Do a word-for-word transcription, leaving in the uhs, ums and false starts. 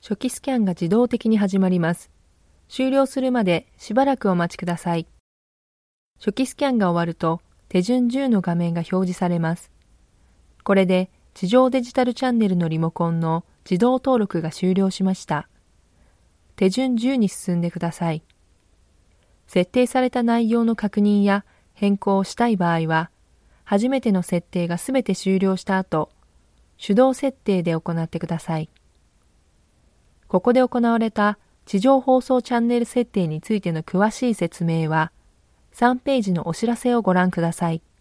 初期スキャンが自動的に始まります。終了するまでしばらくお待ちください。初期スキャンが終わると、手順じゅうの画面が表示されます。これで、地上デジタルチャンネルのリモコンの自動登録が終了しました。手順じゅうに進んでください。設定された内容の確認や変更をしたい場合は、初めての設定がすべて終了した後、手動設定で行ってください。ここで行われた地上放送チャンネル設定についての詳しい説明は、さんページのお知らせをご覧ください。